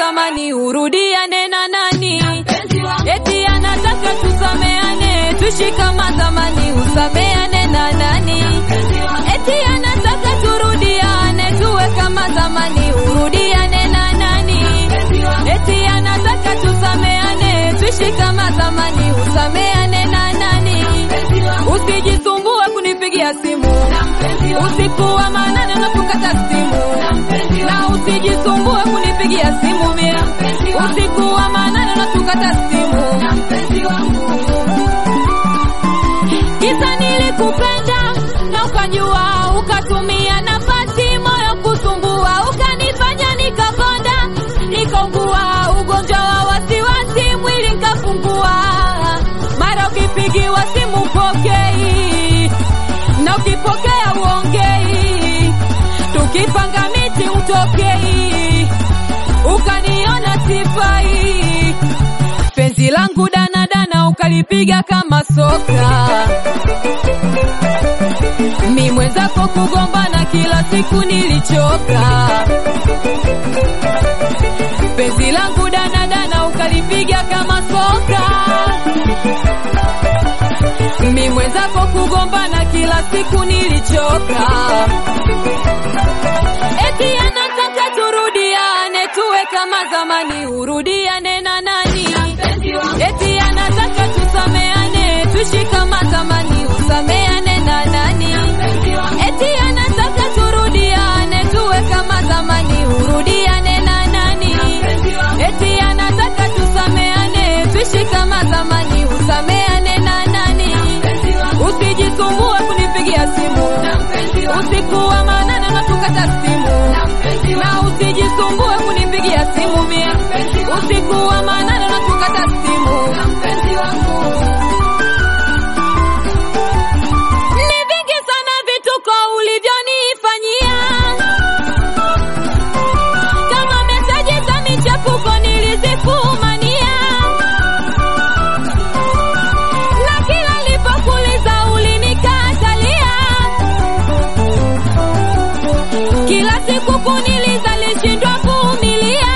zamani urudiane na nani? Eti anataka tusameane, tuishi kama zamani, usameane na nani? Eti anataka turudiane, tuwe kama zamani, urudiane na nani? Eti anataka tusameane, tuishi kama zamani, usameane na nani? Usijisumbue kunipigia simu usiku wa manane na kukata simu, na usijisumbue kunipigia simu mia usiku wa manane na kukata simu. Kisa nilikupenda na ukajua, ukatumia nafasi moyo kusumbua, ukanifanya nikakonda, nikaugua ugonjwa wa wasiwasi, mwili nikafungua. Mara ukipigiwa simu pokei, na ukipokea uongei, tukipanga miti utokei, ukaniona sifai. Penzi langu dana dana ukalipiga kama soka, mi mwenzako kugombana kila siku nilichoka. Penzi langu dana dana ukalipiga kama soka, mi mwenzako kugombana kila siku nilichoka. Eti anataka turudiane, tuwe kama zamani, urudiane na nani? Eti anataka tusameane, tuishi kama zamani, usameane na nani? Eti anataka turudiane, tuwe kama zamani, urudiane na nani? Eti anataka tusameane, tuishi kama zamani, usameane na nani? Usijisumbue kunipigia simu usiku wa manane na kukata simu, na usijisumbue kunipigia simu mia usiku wa manane na kukata simu. Ni vingi sana vituko ulivyonifanyia, kama meseji za michepuko nilizifumania, na kila nilipokuuliza ulinikatalia, kila siku kuniliza lishindwa vumilia.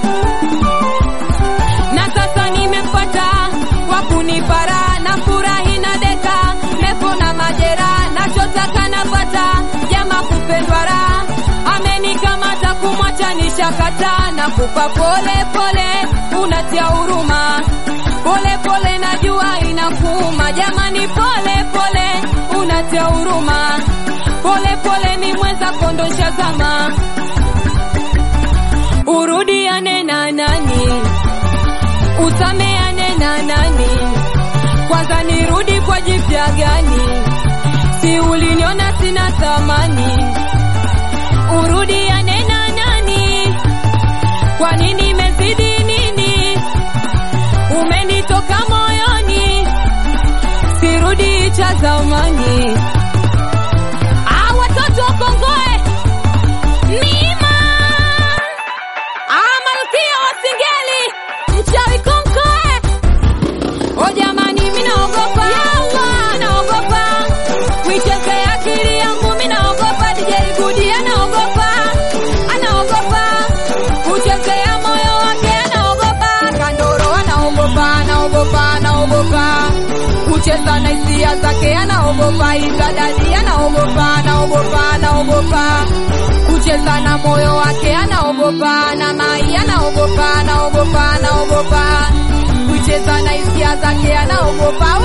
Na sasa nimempata kwa kunipara, na furahi na deka, nepo na majera, nachotaka napata, jama kupendwa raha, amenikamata kumwacha nishakata, na kupa pole pole unatia huruma, pole pole najua inakuuma, jamani pole pole unatia huruma, pole pole ni mwenza kondosha zama. Urudiane na nani? Usameane na nani? Kwanza nirudi kwa jipya gani? Si uliniona sina thamani? Urudiane na nani? Kwa nini imezidi nini? Umenitoka moyoni, sirudi cha zamani. Watoto wa Kongoe Nima, malkia wa Singeli, mchawi Kongoe. O jamani mimi naogopa, naogopa kuichezea akili yangu, mimi naogopa. DJ Gudi anaogopa, kuchezea moyo wake anaogopa. Kandoro anaogopa kucheza na hisia zake anaogopa. Isadadi anaogopa kucheza na moyo wake anaogopa. Na Mai anaogopa kucheza na hisia zake anaogopa.